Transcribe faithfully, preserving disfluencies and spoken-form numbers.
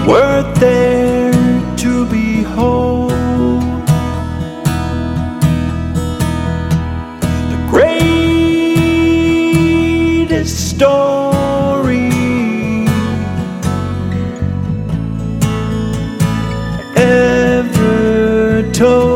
were there to behold. The greatest story ever told.